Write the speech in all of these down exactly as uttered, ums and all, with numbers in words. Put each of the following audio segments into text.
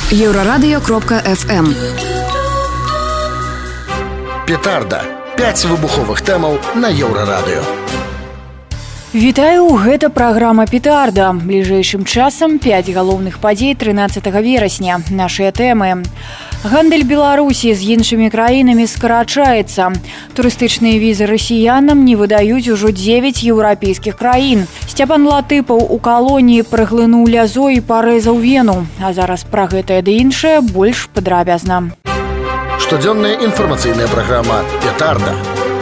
Еврорадио кропка эф эм. Петарда. пяць выбуховых тэмаў на Еўрарадыё. Вітаю, гэта праграма «Петарда». Бліжэйшым часам пяць галоўных падзей трынаццатага верасня. Нашыя тэмы. Гандаль Беларусі з іншымі краінамі скарачаецца. Турыстычныя візы расіянам не выдаюць ужо дзевяць еўрапейскіх краін. Сцяпан Латыпаў у калоніі праглынуў лязо і парэзаў вену. А зараз пра гэтае ды іншае больш падрабязна. Штодзённая інфармацыйная праграма «Петарда».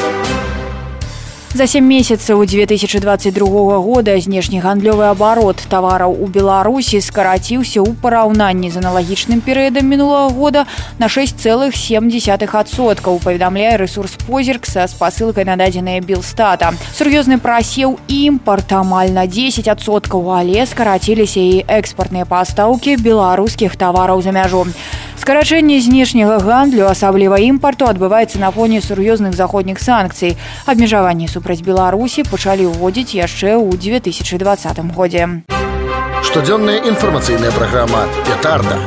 За сем месяцаў две тысячи двадцать другога года знешнегандлёвы абарот тавараў у Беларусі скараціўся ў параўнанні з аналагічным перыядам мінулага года на шэсць цэлых сем дзесятых адсотка, паведамляе рэсурс «Позірк» са спасылкай на дадзеныя Белстата. Сур'ёзны прасеў імпарт амаль на дзесяць адсоткаў, але скараціліся і экспартныя пастаўкі беларускіх тавараў за мяжу. Скарачэнне знешняга гандлю, асабліва імпарту, адбываецца на фоне сур'ёзных заходніх санкцый. Абмежаванні супраць Беларусі пачалі ўводзіць яшчэ ў две тысячи двадцатым годзе. Штодзённая інфармацыйная праграма «Петарда».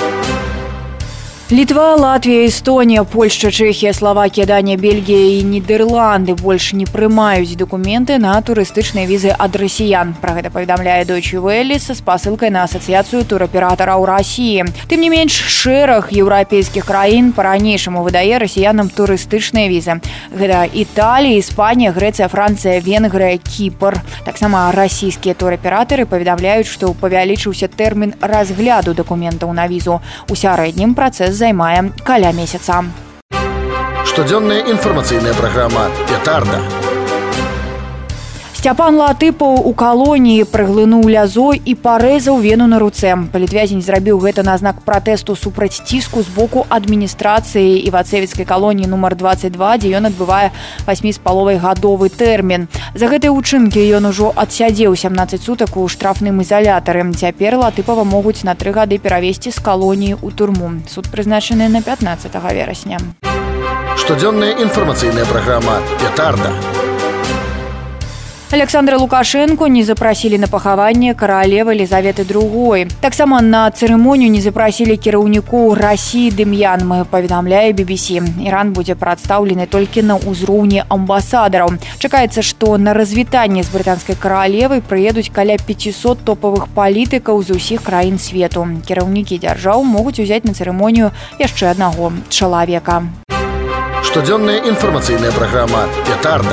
Літва, Латвія, Эстонія, Польшча, Чэхія, Славакія, Данія, Бельгія і Нідерланды больш не прымаюць дакументы на турыстычныя візы ад расіян. Пра гэта паведамляе Deutsche Welle са спасылкай на асацыяцыю тураператараў Расіі. Тым не менш, шэраг еўрапейскіх краін па-ранейшаму выдае расіянам турыстычныя візы. Гэта Італія, Іспанія, Грэцыя, Францыя, Венгрыя, Кіпр. Таксама расійскія тураператары паведамляюць, што павялічыўся тэрмін разгляду дакументаў на візу. У сярэднім працэс займае каля месяца. Штодзённая інфармацыйная праграма «Петарда». Сцяпан Латыпаў у калоніі праглынуў лязо і парэзаў вену на руцэ. Палітвязень зрабіў гэта на знак пратэсту супраць ціску з боку адміністрацыі івацэвіцкай калоніі нумар дваццаць два, дзе ён адбывае васьмі з паловай гадовы тэрмін. За гэтыя ўчынкі ён ужо адсядзеў сямнаццаць сутак у штрафным ізалятары. Цяпер Латыпава могуць на тры гады перавесці з калоніі ў турму. Суд прызначаны на пятнаццатага верасня. Штодзённая інфармацыйная праграма «Петарда». Александра Лукашенко не запрасілі на пахаванне каралевы Елізаветы другой. Таксама на цырымонію не запрасілі кіраўнікоў Расіі Дем'ян, паведамляе би би сі. Іран будзе прадстаўлены толькі на ўзроўні амбасадараў. Чакаецца, што на развітанне з брытанскай каралевай прыедуць каля пяцісот топавых палітыкаў з усіх краін свету. Кіраўнікі дзяржаў могуць узяць на цырымонію яшчэ аднаго чалавека. Штодзённая інфармацыйная праграма «Петарда».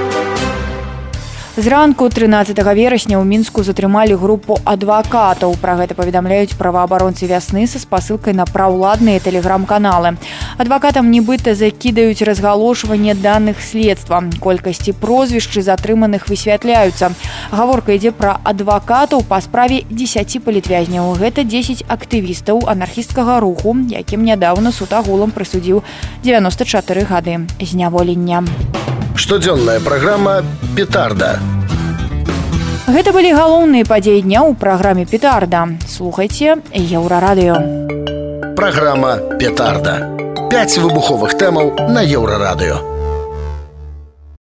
Зранку трынаццатага верасня ў Мінску затрымалі групу адвакатаў. Пра гэта паведамляюць праваабаронцы «Вясны» са спасылкай на праўладныя тэлеграм-каналы. Адвакатам нібыта закідаюць разгалошванне даных следства. Колькасці прозвішчы затрыманых высвятляюцца. Гаворка ідзе пра адвакатаў па справе дзесяці палітвязняў. Гэта дзесяць актывістаў анархісцкага руху, якім нядаўна суд агулам прысудзіў дзевяноста чатыры гады зняволення. Штодзённая праграма «Петарда». Гэта былі галоўныя падзеі дня ў праграме «Петарда». Слухайце Еўрарадыё. Праграма «Петарда». пяць выбуховых тэмаў на Еўрарадыё.